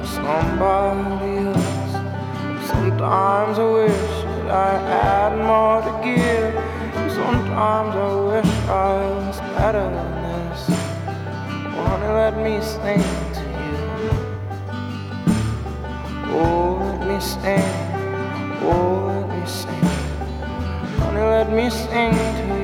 for somebody else. Sometimes I wish that I had more to give. Sometimes I wish I was better than this. Wanna let me sing to you. Oh, let me sing. Oh, let me sing. Honey, let me sing to you.